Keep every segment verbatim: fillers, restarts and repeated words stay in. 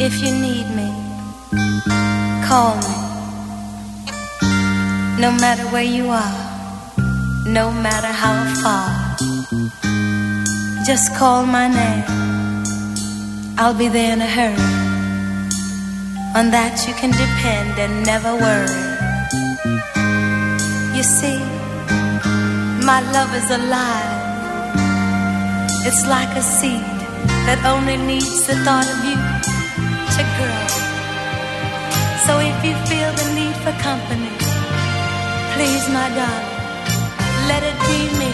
If you need me, call me. No matter where you are, no matter how far, just call my name. I'll be there in a hurry. On that you can depend and never worry. You see, my love is alive. It's like a seed that only needs the thought of you to grow. So if you feel the need for company, please, my darling, let it be me.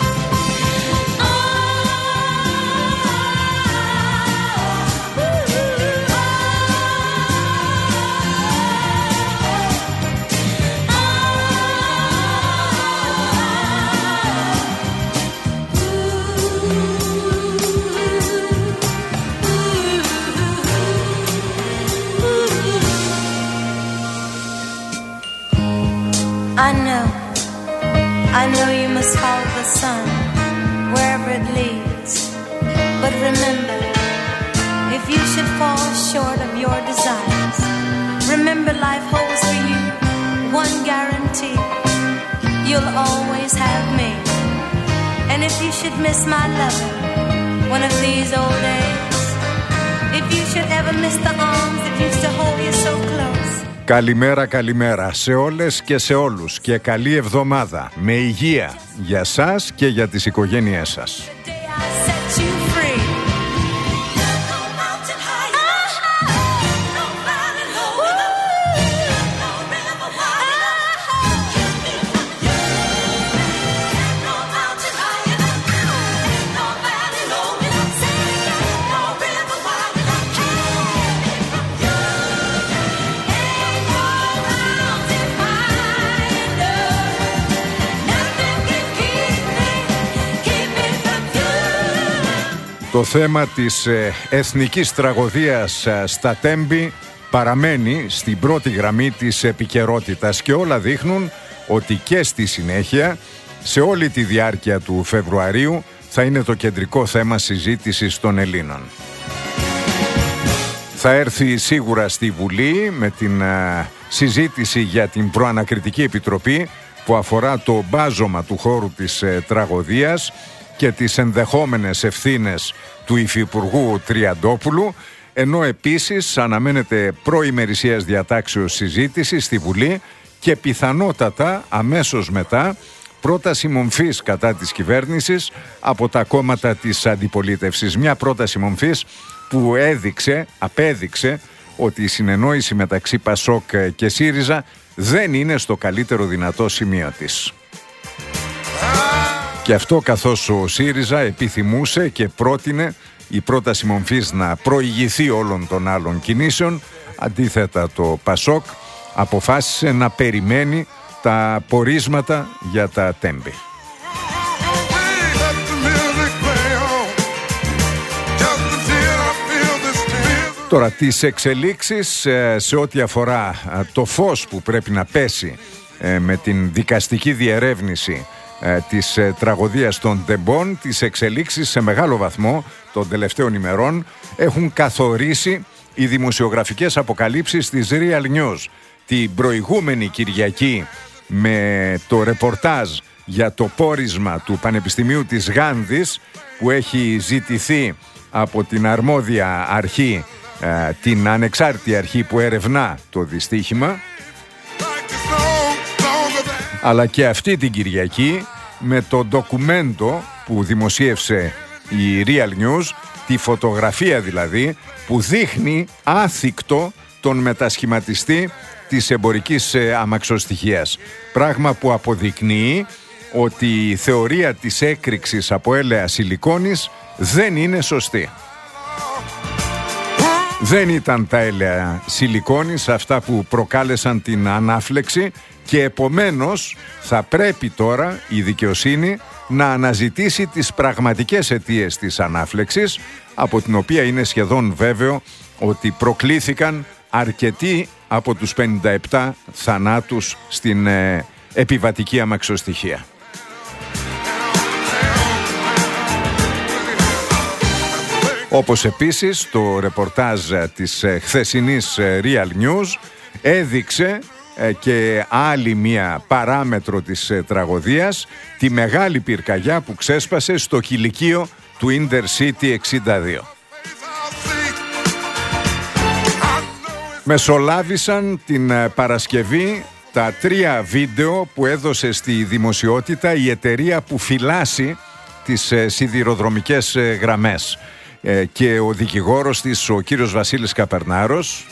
I know, I know you must follow the sun wherever it leads. But remember, if you should fall short of your desires, remember life holds for you one guarantee. You'll always have me. And if you should miss my loving one of these old days, if you should ever miss the arms that used to hold you so close. Καλημέρα, καλημέρα σε όλες και σε όλους και καλή εβδομάδα με υγεία για σας και για τις οικογένειές σας. Το θέμα της ε, εθνικής τραγωδίας ε, στα Τέμπη παραμένει στην πρώτη γραμμή της επικαιρότητας και όλα δείχνουν ότι και στη συνέχεια, σε όλη τη διάρκεια του Φεβρουαρίου, θα είναι το κεντρικό θέμα συζήτησης των Ελλήνων. Θα έρθει σίγουρα στη Βουλή με την ε, συζήτηση για την προανακριτική επιτροπή που αφορά το μπάζωμα του χώρου της ε, τραγωδίας και τις ενδεχόμενες ευθύνες του Υφυπουργού Τριαντόπουλου, ενώ επίσης αναμένεται προημερησίας διατάξεως συζήτηση στη Βουλή και πιθανότατα αμέσως μετά πρόταση μομφής κατά της κυβέρνησης από τα κόμματα της αντιπολίτευσης. Μια πρόταση μομφής που έδειξε, απέδειξε ότι η συνεννόηση μεταξύ Πασόκ και ΣΥΡΙΖΑ δεν είναι στο καλύτερο δυνατό σημείο της. Και αυτό καθώς ο ΣΥΡΙΖΑ επιθυμούσε και πρότεινε η πρόταση μομφής να προηγηθεί όλων των άλλων κινήσεων, αντίθετα το Πασόκ αποφάσισε να περιμένει τα πορίσματα για τα Τέμπη. Τώρα τις εξελίξεις σε ό,τι αφορά το φως που πρέπει να πέσει με την δικαστική διερεύνηση της ε, τραγωδίας των Τεμπών, τις εξελίξεις σε μεγάλο βαθμό των τελευταίων ημερών έχουν καθορίσει οι δημοσιογραφικές αποκαλύψεις της Real News. Την προηγούμενη Κυριακή με το ρεπορτάζ για το πόρισμα του Πανεπιστημίου της Γάνδης που έχει ζητηθεί από την αρμόδια αρχή, ε, την ανεξάρτητη αρχή που ερευνά το δυστύχημα, αλλά και αυτή την Κυριακή με το ντοκουμέντο που δημοσίευσε η Real News, τη φωτογραφία δηλαδή που δείχνει άθικτο τον μετασχηματιστή της εμπορικής αμαξοστοιχείας. Πράγμα που αποδεικνύει ότι η θεωρία της έκρηξης από έλαια σιλικόνης δεν είναι σωστή. Δεν ήταν τα έλαια σιλικόνης αυτά που προκάλεσαν την ανάφλεξη και επομένως θα πρέπει τώρα η δικαιοσύνη να αναζητήσει τις πραγματικές αιτίες της ανάφλεξης, από την οποία είναι σχεδόν βέβαιο ότι προκλήθηκαν αρκετοί από τους πενήντα επτά θανάτους στην ε, επιβατική αμαξοστοιχεία. Όπως επίσης το ρεπορτάζ της χθεσινής Real News έδειξε και άλλη μία παράμετρο της τραγωδίας, τη μεγάλη πυρκαγιά που ξέσπασε στο κηλικείο του Intercity εξήντα δύο. Μεσολάβησαν την Παρασκευή τα τρία βίντεο που έδωσε στη δημοσιότητα η εταιρεία που φυλάσσει τις σιδηροδρομικές γραμμές και ο δικηγόρος της, ο κύριος Βασίλης Καπερνάρος,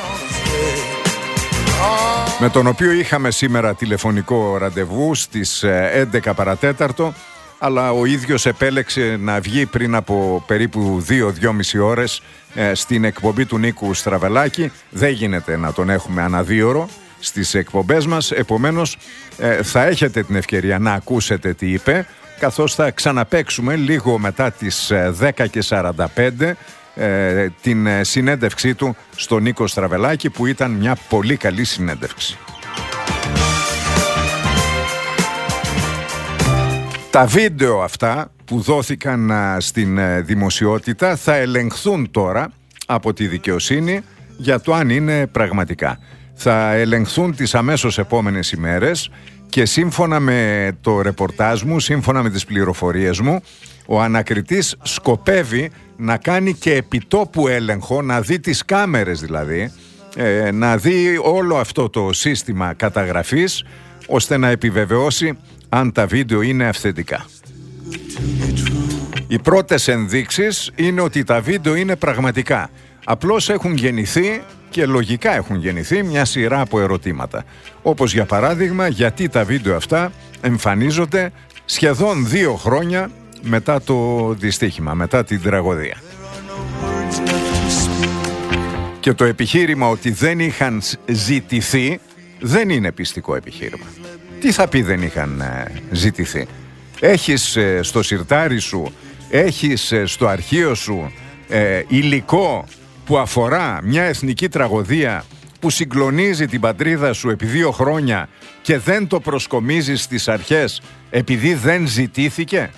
με τον οποίο είχαμε σήμερα τηλεφωνικό ραντεβού στις έντεκα παρατέταρτο, αλλά ο ίδιος επέλεξε να βγει πριν από περίπου δύο με δυόμιση ώρες στην εκπομπή του Νίκου Στραβελάκη. Δεν γίνεται να τον έχουμε αναδύωρο στις εκπομπές μας, επομένως θα έχετε την ευκαιρία να ακούσετε τι είπε, καθώς θα ξαναπαίξουμε λίγο μετά τις δέκα και σαράντα πέντε την συνέντευξή του στον Νίκο Στραβελάκη, που ήταν μια πολύ καλή συνέντευξη. Τα βίντεο αυτά που δόθηκαν στην δημοσιότητα θα ελεγχθούν τώρα από τη δικαιοσύνη για το αν είναι πραγματικά. Θα ελεγχθούν τις αμέσως επόμενες ημέρες και σύμφωνα με το ρεπορτάζ μου, σύμφωνα με τις πληροφορίες μου, ο ανακριτής σκοπεύει να κάνει και επιτόπου έλεγχο, να δει τις κάμερες δηλαδή, ε, να δει όλο αυτό το σύστημα καταγραφής, ώστε να επιβεβαιώσει αν τα βίντεο είναι αυθεντικά. Οι πρώτες ενδείξεις είναι ότι τα βίντεο είναι πραγματικά. Απλώς έχουν γεννηθεί, και λογικά έχουν γεννηθεί, μια σειρά από ερωτήματα. Όπως για παράδειγμα, γιατί τα βίντεο αυτά εμφανίζονται σχεδόν δύο χρόνια μετά το δυστύχημα, μετά την τραγωδία. Και το επιχείρημα ότι δεν είχαν ζητηθεί δεν είναι πιστικό επιχείρημα. Τι θα πει δεν είχαν ζητηθεί? Έχεις στο σιρτάρι σου, έχεις στο αρχείο σου ε, υλικό που αφορά μια εθνική τραγωδία που συγκλονίζει την πατρίδα σου επί δύο χρόνια και δεν το προσκομίζεις στις αρχές επειδή δεν ζητήθηκε?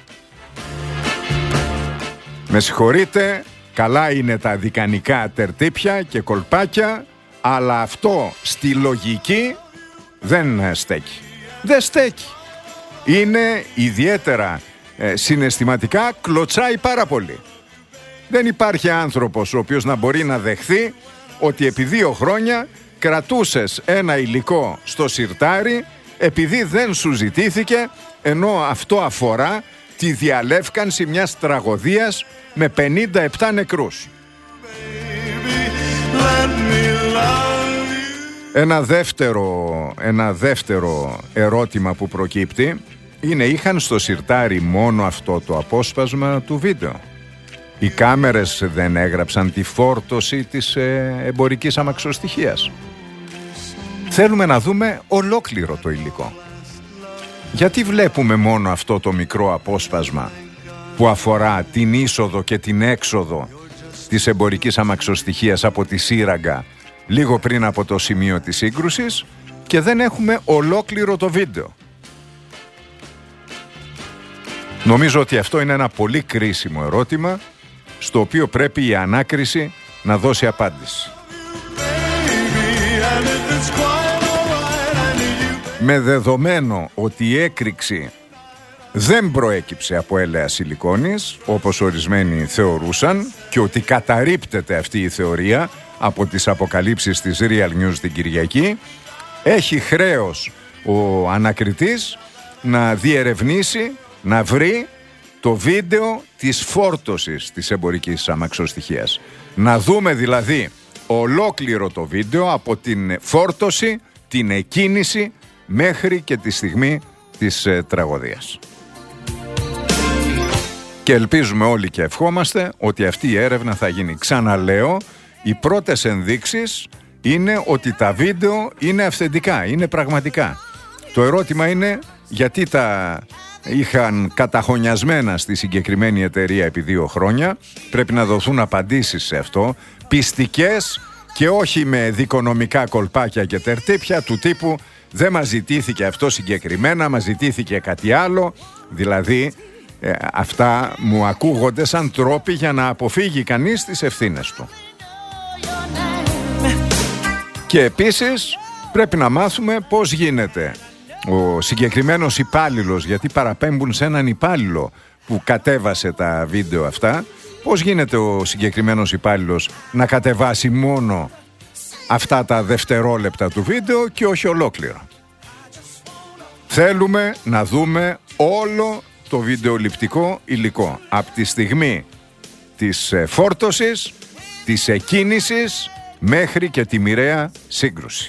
Με συγχωρείτε, καλά είναι τα δικανικά τερτύπια και κολπάκια, αλλά αυτό στη λογική δεν στέκει. Δεν στέκει. Είναι ιδιαίτερα ε, συναισθηματικά, κλωτσάει πάρα πολύ. Δεν υπάρχει άνθρωπος ο οποίος να μπορεί να δεχθεί ότι επί δύο χρόνια κρατούσες ένα υλικό στο σιρτάρι επειδή δεν σου ζητήθηκε, ενώ αυτό αφορά τη διαλεύκανση μιας τραγωδίας με πενήντα επτά νεκρούς. Ένα δεύτερο, ένα δεύτερο ερώτημα που προκύπτει είναι, είχαν στο σιρτάρι μόνο αυτό το απόσπασμα του βίντεο? Οι κάμερες δεν έγραψαν τη φόρτωση της ε, εμπορικής αμαξοστοιχείας? Θέλουμε να δούμε ολόκληρο το υλικό. Γιατί βλέπουμε μόνο αυτό το μικρό απόσπασμα που αφορά την είσοδο και την έξοδο της εμπορικής αμαξοστοιχείας από τη σύραγγα λίγο πριν από το σημείο της σύγκρουσης και δεν έχουμε ολόκληρο το βίντεο? Νομίζω ότι αυτό είναι ένα πολύ κρίσιμο ερώτημα, στο οποίο πρέπει η ανάκριση να δώσει απάντηση. Με δεδομένο ότι η έκρηξη δεν προέκυψε από έλαια σιλικόνης, όπως ορισμένοι θεωρούσαν, και ότι καταρρίπτεται αυτή η θεωρία από τις αποκαλύψεις της Real News την Κυριακή, έχει χρέος ο ανακριτής να διερευνήσει, να βρει το βίντεο της φόρτωσης της εμπορικής αμαξοστοιχείας. Να δούμε δηλαδή ολόκληρο το βίντεο από την φόρτωση, την εκκίνηση μέχρι και τη στιγμή της ε, τραγωδίας. Και ελπίζουμε όλοι και ευχόμαστε ότι αυτή η έρευνα θα γίνει. Ξαναλέω, οι πρώτες ενδείξεις είναι ότι τα βίντεο είναι αυθεντικά, είναι πραγματικά. Το ερώτημα είναι γιατί τα είχαν καταχωνιασμένα στη συγκεκριμένη εταιρεία επί δύο χρόνια. Πρέπει να δοθούν απαντήσεις σε αυτό, πιστικές και όχι με δικονομικά κολπάκια και τερτύπια του τύπου δεν μας ζητήθηκε αυτό συγκεκριμένα, μας ζητήθηκε κάτι άλλο. Δηλαδή ε, αυτά μου ακούγονται σαν τρόποι για να αποφύγει κανείς τις ευθύνες του. Και επίσης πρέπει να μάθουμε πώς γίνεται ο συγκεκριμένος υπάλληλος, γιατί παραπέμπουν σε έναν υπάλληλο που κατέβασε τα βίντεο αυτά, πώς γίνεται ο συγκεκριμένος υπάλληλος να κατεβάσει μόνο αυτά τα δευτερόλεπτα του βίντεο και όχι ολόκληρα. Θέλουμε να δούμε όλο το βιντεοληπτικό υλικό από τη στιγμή της φόρτωσης, της εκκίνησης μέχρι και τη μοιραία σύγκρουση.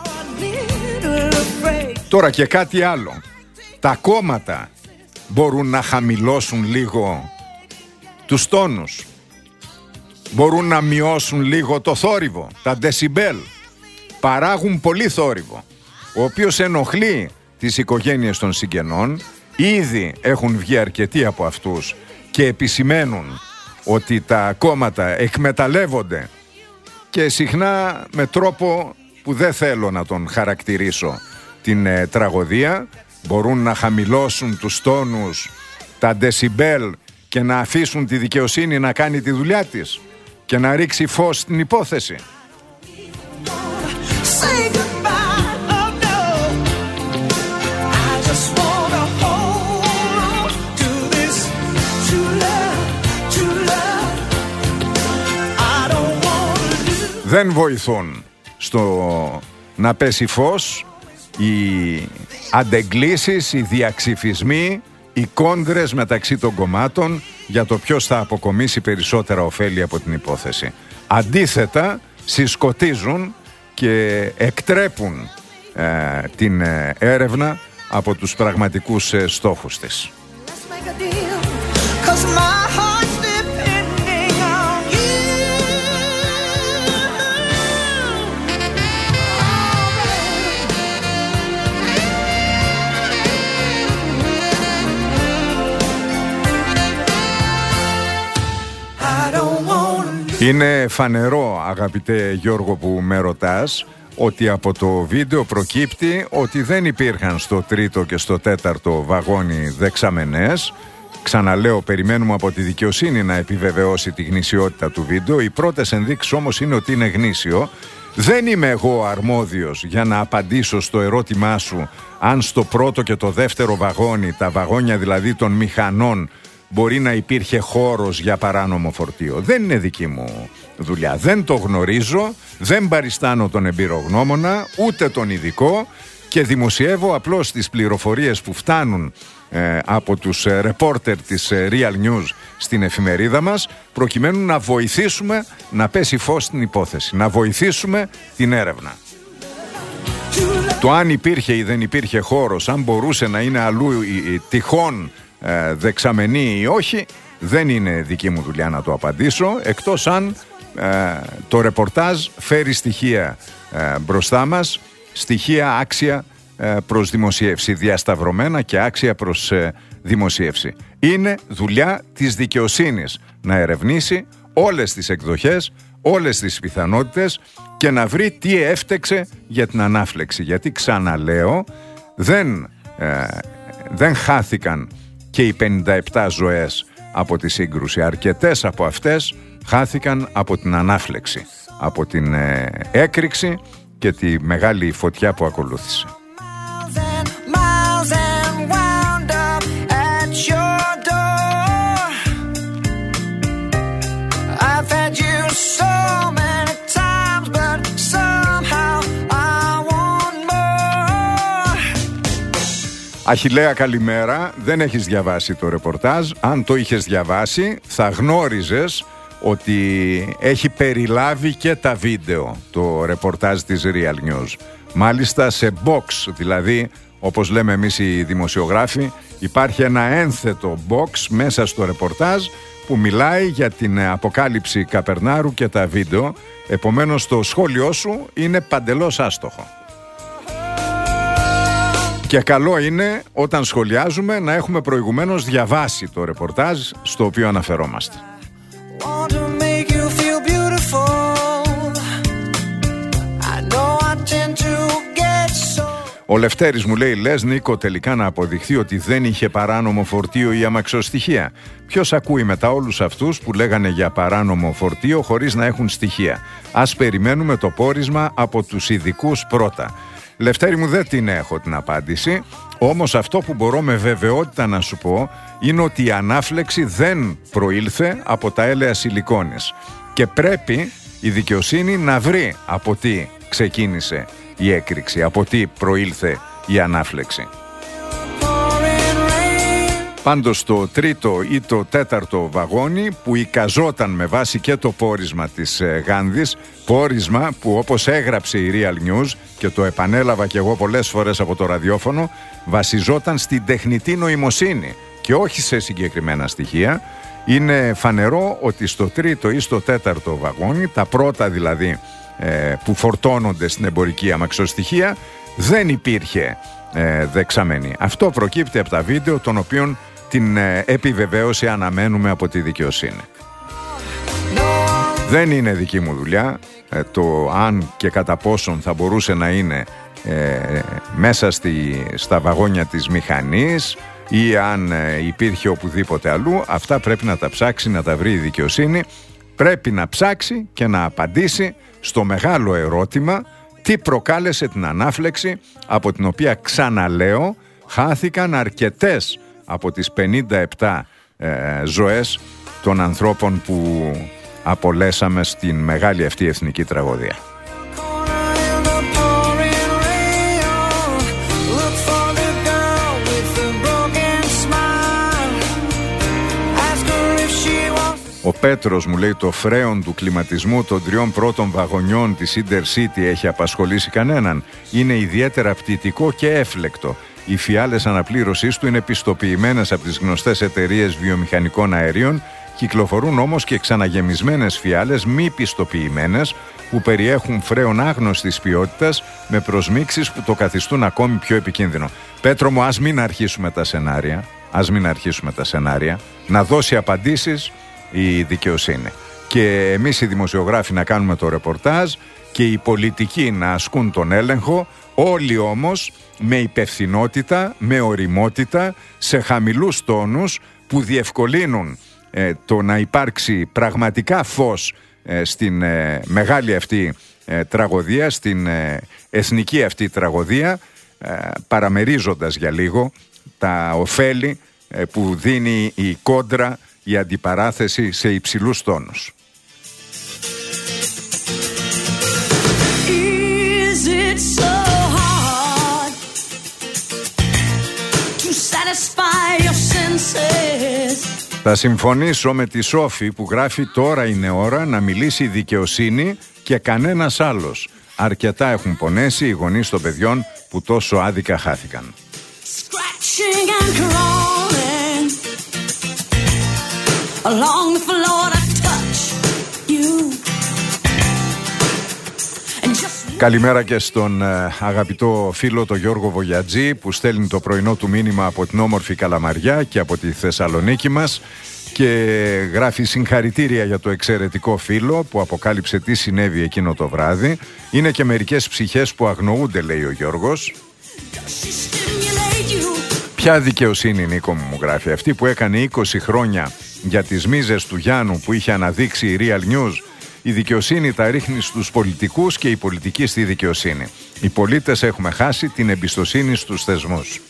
Τώρα και κάτι άλλο. Τα κόμματα μπορούν να χαμηλώσουν λίγο τους τόνους. Μπορούν να μειώσουν λίγο το θόρυβο, τα δεσιμπέλ. Παράγουν πολύ θόρυβο, ο οποίος ενοχλεί τις οικογένειες των συγγενών. Ήδη έχουν βγει αρκετοί από αυτούς και επισημαίνουν ότι τα κόμματα εκμεταλλεύονται και συχνά με τρόπο που δεν θέλω να τον χαρακτηρίσω την ε, τραγωδία. Μπορούν να χαμηλώσουν τους τόνους, τα δεσιμπέλ και να αφήσουν τη δικαιοσύνη να κάνει τη δουλειά της και να ρίξει φως στην υπόθεση. Δεν βοηθούν στο να πέσει φως οι αντεγκλήσεις, οι διαξυφισμοί, οι κόντρες μεταξύ των κομμάτων για το ποιος θα αποκομίσει περισσότερα ωφέλη από την υπόθεση. Αντίθετα, συσκοτίζουν και εκτρέπουν ε, την ε, έρευνα από τους πραγματικούς ε, στόχους της. Είναι φανερό, αγαπητέ Γιώργο, που με ρωτάς, ότι από το βίντεο προκύπτει ότι δεν υπήρχαν στο τρίτο και στο τέταρτο βαγόνι δεξαμενές. Ξαναλέω, περιμένουμε από τη δικαιοσύνη να επιβεβαιώσει τη γνησιότητα του βίντεο. Οι πρώτες ενδείξεις όμως είναι ότι είναι γνήσιο. Δεν είμαι εγώ αρμόδιος για να απαντήσω στο ερώτημά σου αν στο πρώτο και το δεύτερο βαγόνι, τα βαγόνια δηλαδή των μηχανών, μπορεί να υπήρχε χώρος για παράνομο φορτίο. Δεν είναι δική μου δουλειά. Δεν το γνωρίζω, δεν παριστάνω τον εμπειρογνώμονα, ούτε τον ειδικό και δημοσιεύω απλώς τις πληροφορίες που φτάνουν ε, από τους ε, ρεπόρτερ της ε, Real News στην εφημερίδα μας, προκειμένου να βοηθήσουμε να πέσει φως στην υπόθεση, να βοηθήσουμε την έρευνα. Το αν υπήρχε ή δεν υπήρχε χώρος, αν μπορούσε να είναι αλλού η, τυχόν ε, δεξαμενή ή όχι, δεν είναι δική μου δουλειά να το απαντήσω, εκτός αν ε, το ρεπορτάζ φέρει στοιχεία ε, μπροστά μας, στοιχεία άξια ε, προς δημοσίευση, διασταυρωμένα και άξια προς ε, δημοσίευση. Είναι δουλειά της δικαιοσύνης να ερευνήσει όλες τις εκδοχές, όλες τις πιθανότητες και να βρει τι έφτεξε για την ανάφλεξη. Γιατί ξαναλέω, δεν, ε, δεν χάθηκαν και οι πενήντα επτά ζωές από τη σύγκρουση. Αρκετές από αυτές χάθηκαν από την ανάφλεξη, από την ε, έκρηξη και τη μεγάλη φωτιά που ακολούθησε. Αχιλλέα, καλημέρα. Δεν έχεις διαβάσει το ρεπορτάζ. Αν το είχες διαβάσει θα γνώριζες ότι έχει περιλάβει και τα βίντεο το ρεπορτάζ της Real News. Μάλιστα σε box, δηλαδή όπως λέμε εμείς οι δημοσιογράφοι, υπάρχει ένα ένθετο box μέσα στο ρεπορτάζ που μιλάει για την αποκάλυψη Καπερνάρου και τα βίντεο. Επομένως το σχόλιο σου είναι παντελώς άστοχο. Και καλό είναι όταν σχολιάζουμε να έχουμε προηγουμένως διαβάσει το ρεπορτάζ στο οποίο αναφερόμαστε. Ο Λευτέρης μου λέει: λες Νίκο, τελικά να αποδειχθεί ότι δεν είχε παράνομο φορτίο ή αμαξοστοιχεία? Ποιος ακούει μετά όλους αυτούς που λέγανε για παράνομο φορτίο χωρίς να έχουν στοιχεία? Ας περιμένουμε το πόρισμα από τους ειδικούς πρώτα. Λευτέρη μου, δεν την έχω την απάντηση, όμως αυτό που μπορώ με βεβαιότητα να σου πω είναι ότι η ανάφλεξη δεν προήλθε από τα έλαια σιλικόνης και πρέπει η δικαιοσύνη να βρει από τι ξεκίνησε η έκρηξη, από τι προήλθε η ανάφλεξη. Πάντως το τρίτο ή το τέταρτο βαγόνι που εικαζόταν με βάση και το πόρισμα της ε, Γάνδης, πόρισμα που όπως έγραψε η Real News και το επανέλαβα και εγώ πολλές φορές από το ραδιόφωνο, βασιζόταν στην τεχνητή νοημοσύνη και όχι σε συγκεκριμένα στοιχεία. Είναι φανερό ότι στο τρίτο ή στο τέταρτο βαγόνι, τα πρώτα δηλαδή ε, που φορτώνονται στην εμπορική αμαξοστοιχεία, δεν υπήρχε ε, δεξαμενή. Αυτό προκύπτει από τα βίντεο των οποίων την ε, επιβεβαίωση αναμένουμε από τη δικαιοσύνη. Δεν είναι δική μου δουλειά ε, το αν και κατά πόσον θα μπορούσε να είναι ε, μέσα στη, στα βαγόνια της μηχανής ή αν ε, υπήρχε οπουδήποτε αλλού. Αυτά πρέπει να τα ψάξει, να τα βρει η δικαιοσύνη. Πρέπει να ψάξει και να απαντήσει στο μεγάλο ερώτημα: τι προκάλεσε την ανάφλεξη, από την οποία, ξαναλέω, χάθηκαν αρκετές από τις πενήντα επτά ε, ζωές των ανθρώπων που απολέσαμε στην μεγάλη αυτή εθνική τραγωδία. Ο Πέτρος μου λέει: το φρέον του κλιματισμού των τριών πρώτων βαγονιών της Intercity έχει απασχολήσει κανέναν? Είναι ιδιαίτερα πτυτικό και έφλεκτο. Οι φιάλες αναπλήρωσής του είναι πιστοποιημένες από τις γνωστές εταιρείες βιομηχανικών αερίων, κυκλοφορούν όμως και ξαναγεμισμένες φιάλες μη πιστοποιημένες που περιέχουν φρέον άγνωστης ποιότητας με προσμίξεις που το καθιστούν ακόμη πιο επικίνδυνο. Πέτρο μου, ας μην αρχίσουμε τα σενάρια, ας μην αρχίσουμε τα σενάρια, να δώσει απαντήσεις η δικαιοσύνη. Και εμείς οι δημοσιογράφοι να κάνουμε το ρεπορτάζ και οι πολιτικοί να ασκούν τον έλεγχο, όλοι όμως με υπευθυνότητα, με ωριμότητα, σε χαμηλούς τόνους που διευκολύνουν ε, το να υπάρξει πραγματικά φως ε, στην ε, μεγάλη αυτή ε, τραγωδία, στην ε, εθνική αυτή τραγωδία, ε, παραμερίζοντας για λίγο τα ωφέλη ε, που δίνει η κόντρα, η αντιπαράθεση σε υψηλούς τόνους. Is it so hard to satisfy your senses? Θα συμφωνήσω με τη Σόφη που γράφει: τώρα είναι ώρα να μιλήσει η δικαιοσύνη και κανένας άλλος. Αρκετά έχουν πονέσει οι γονείς των παιδιών που τόσο άδικα χάθηκαν. Along the floor to touch you. Just... Καλημέρα και στον ε, αγαπητό φίλο το Γιώργο Βογιατζή που στέλνει το πρωινό του μήνυμα από την όμορφη Καλαμαριά και από τη Θεσσαλονίκη μας και γράφει συγχαρητήρια για το εξαιρετικό φίλο που αποκάλυψε τι συνέβη εκείνο το βράδυ. Είναι και μερικές ψυχές που αγνοούνται, λέει ο Γιώργος. Ποια δικαιοσύνη, Νίκο μου, μου γράφει, αυτή που έκανε είκοσι χρόνια για τις μίζες του Γιάννου που είχε αναδείξει η Real News? Η δικαιοσύνη τα ρίχνει στους πολιτικούς και οι πολιτικοί στη δικαιοσύνη. Οι πολίτες έχουμε χάσει την εμπιστοσύνη στους θεσμούς.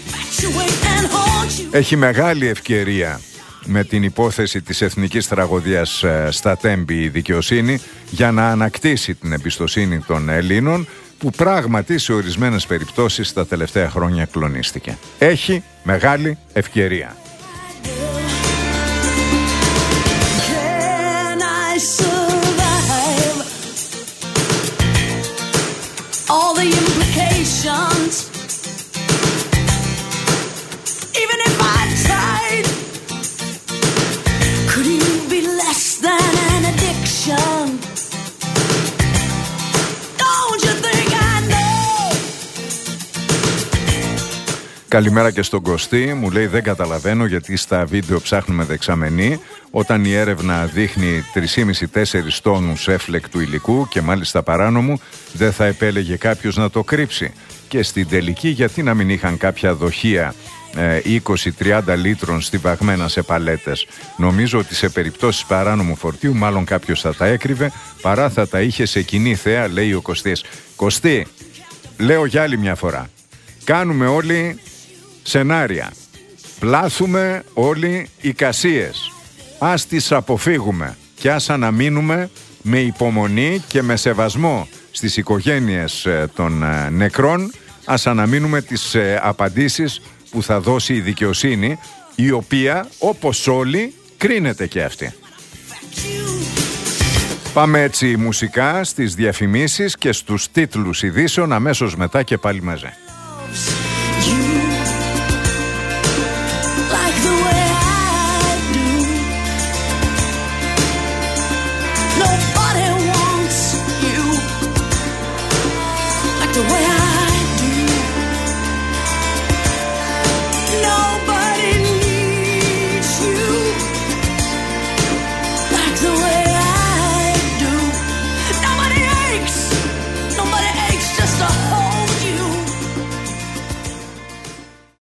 Έχει μεγάλη ευκαιρία με την υπόθεση της εθνικής τραγωδίας στα Τέμπη η δικαιοσύνη για να ανακτήσει την εμπιστοσύνη των Ελλήνων που πράγματι σε ορισμένες περιπτώσεις τα τελευταία χρόνια κλονίστηκε. Έχει μεγάλη ευκαιρία. All the implications, even if I tried, could you be less than an addiction? Καλημέρα και στον Κωστή. Μου λέει δεν καταλαβαίνω γιατί στα βίντεο ψάχνουμε δεξαμενή όταν η έρευνα δείχνει τρεις και μισό με τέσσερις τόνους έφλεκτου υλικού και μάλιστα παράνομου. Δεν θα επέλεγε κάποιος να το κρύψει? Και στην τελική γιατί να μην είχαν κάποια δοχεία είκοσι με τριάντα λίτρων στιβαγμένα σε παλέτες? Νομίζω ότι σε περιπτώσεις παράνομου φορτίου μάλλον κάποιος θα τα έκρυβε παρά θα τα είχε σε κοινή θέα, λέει ο Κωστής. Κωστή, λέω για άλλη μια φορά, κάνουμε όλοι σενάρια, πλάθουμε όλοι εικασίες. Ας τις αποφύγουμε και ας αναμείνουμε με υπομονή και με σεβασμό στις οικογένειες των νεκρών. Ας αναμείνουμε τις απαντήσεις που θα δώσει η δικαιοσύνη, η οποία όπως όλοι κρίνεται και αυτή. Πάμε έτσι μουσικά στις διαφημίσεις και στους τίτλους ειδήσεων αμέσως μετά και πάλι μαζί. The way